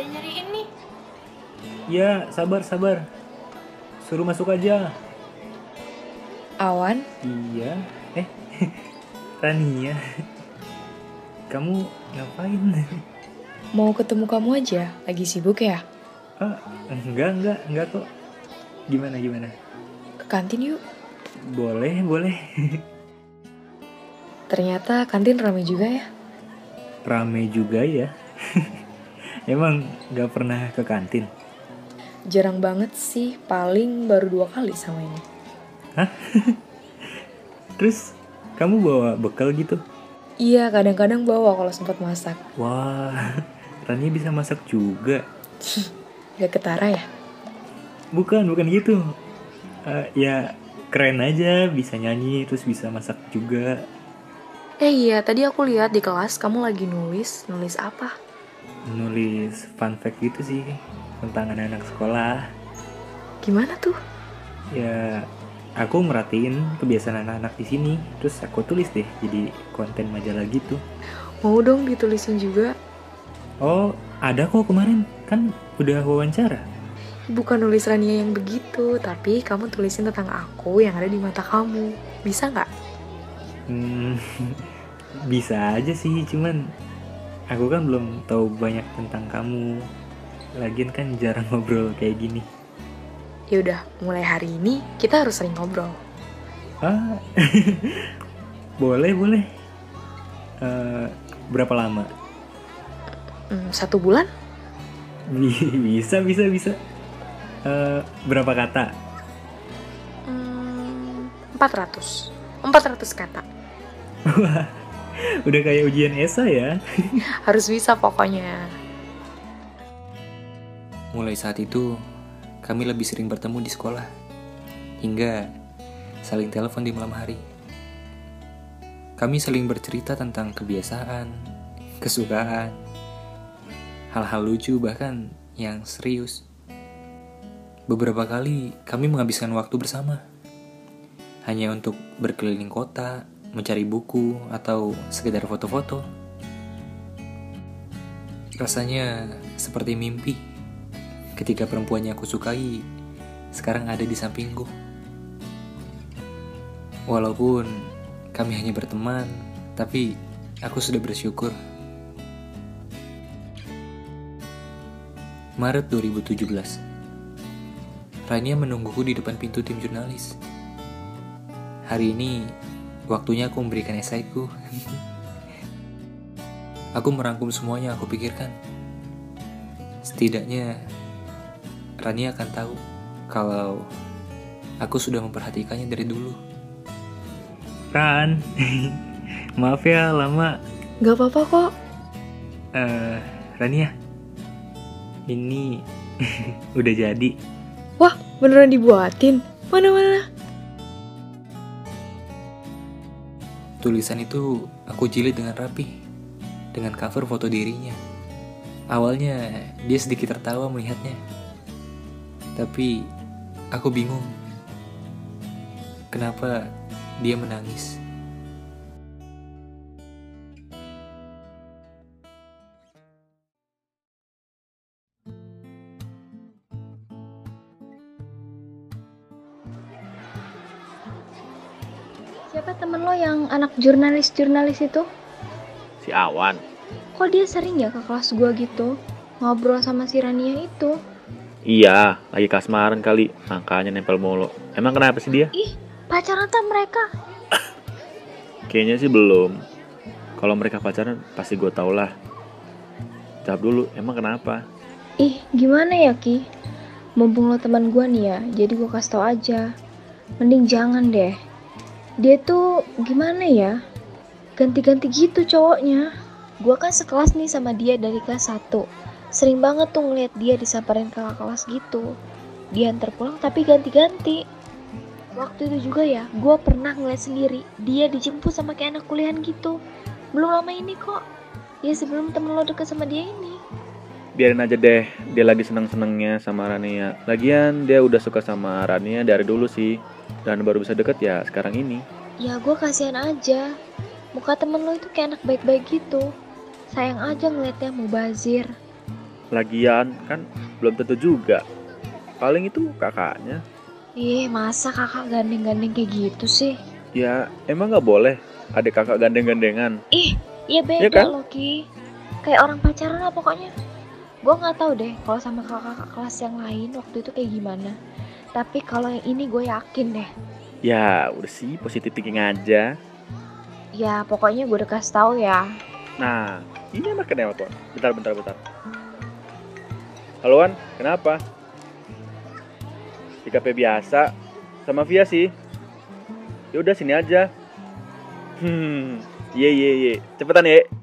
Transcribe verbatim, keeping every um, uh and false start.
yang nyariin nih. Ya, sabar, sabar. Suruh masuk aja. Awan, Iya. Eh, Rania. Kamu ngapain? mau ketemu kamu aja. Lagi sibuk ya? Ah, enggak, enggak, enggak kok. Gimana, gimana? Ke kantin yuk. Boleh, boleh. Ternyata kantin ramai juga ya. Rame juga ya. Emang gak pernah ke kantin? Jarang banget sih, paling baru dua kali sama ini. Terus kamu bawa bekal gitu? Iya, kadang-kadang bawa kalau sempat masak. Wah, Rania bisa masak juga. Gak ketara ya? Bukan, bukan gitu. Eh, ya keren aja, bisa nyanyi terus bisa masak juga. Eh iya, tadi aku lihat di kelas kamu lagi nulis. Nulis apa? Nulis fun fact gitu sih tentang anak-anak sekolah. Gimana tuh? Ya, aku merhatiin kebiasaan anak-anak di sini, terus aku tulis deh jadi konten majalah gitu. Mau dong ditulisin juga. Oh, ada kok kemarin, kan udah wawancara. Bukan nulis Rania yang begitu, tapi kamu tulisin tentang aku yang ada di mata kamu. Bisa nggak? Hmm, bisa aja sih, cuman aku kan belum tahu banyak tentang kamu. Lagian kan jarang ngobrol kayak gini. Yaudah, mulai hari ini kita harus sering ngobrol. Ah, boleh, boleh. Eh, berapa lama? Hmm, satu bulan? Bisa, bisa, bisa. Eh, berapa kata? Hmm, empat ratus. empat ratus kata. Wah, udah kayak ujian esai ya. Harus bisa pokoknya. Mulai saat itu, kami lebih sering bertemu di sekolah, hingga saling telepon di malam hari. Kami saling bercerita tentang kebiasaan, kesukaan, hal-hal lucu bahkan yang serius. Beberapa kali kami menghabiskan waktu bersama, hanya untuk berkeliling kota, mencari buku, atau sekedar foto-foto. Rasanya seperti mimpi ketika perempuan yang aku sukai sekarang ada di sampingku. Walaupun kami hanya berteman, tapi aku sudah bersyukur. Maret dua ribu tujuh belas. Rania menungguku di depan pintu tim jurnalis. Hari ini waktunya aku memberikan esaiku. Aku merangkum semuanya yang aku pikirkan. Setidaknya Rania akan tahu kalau aku sudah memperhatikannya dari dulu. Ran, maaf ya lama. Gak apa-apa kok. Eh, Rania, ini udah jadi. Wah, beneran dibuatin? Mana-mana? Tulisan itu aku jilid dengan rapi, dengan cover foto dirinya. Awalnya dia sedikit tertawa melihatnya, tapi aku bingung kenapa dia menangis. Siapa temen lo yang anak jurnalis-jurnalis itu? Si Awan. Kok dia sering ya ke kelas gua gitu? Ngobrol sama si Rania itu. Iya, lagi kasmaran kali, makanya nempel mulu. Emang kenapa sih dia? Ih, pacaran tuh mereka. Kayaknya sih belum. Kalau mereka pacaran pasti gue tau lah. Jawab dulu, emang kenapa? Ih, gimana ya Ki? Mumpung lo teman gua nih ya, jadi gua kasih tau aja. Mending jangan deh. Dia tuh gimana ya? Ganti-ganti gitu cowoknya. Gua kan sekelas nih sama dia dari kelas satu. Sering banget tuh ngeliat dia disamperin kakak kelas gitu. Dia antar pulang tapi ganti-ganti. Waktu itu juga ya, gue pernah ngeliat sendiri dia dijemput sama kayak anak kuliahan gitu. Belum lama ini kok. Ya sebelum temen lo deket sama dia ini. Biarin aja deh, dia lagi seneng-senengnya sama Rania. Lagian dia udah suka sama Rania dari dulu sih. Dan baru bisa deket ya sekarang ini. Ya gue kasihan aja. Muka temen lo itu kayak anak baik-baik gitu. Sayang aja ngeliatnya mubazir. Lagian kan belum tentu juga. Paling itu kakaknya. Ih, masa kakak gandeng-gandeng kayak gitu sih? Ya emang nggak boleh ada kakak gandeng-gandengan. Ih, ya beda Iya kan? loh Ki. Kayak orang pacaran lah pokoknya. Gue nggak tahu deh kalau sama kakak kelas yang lain waktu itu kayak gimana. Tapi kalau yang ini gue yakin deh. Ya udah sih, positif thinking aja. Ya pokoknya gue udah kasih tahu ya. Nah, ini emang kenapa tuh? Bentar, bentar, bentar. Halo Wan, kenapa? Di kafe biasa, sama Via sih. Ya udah sini aja. Hmm, ye ye ye, cepetan ya.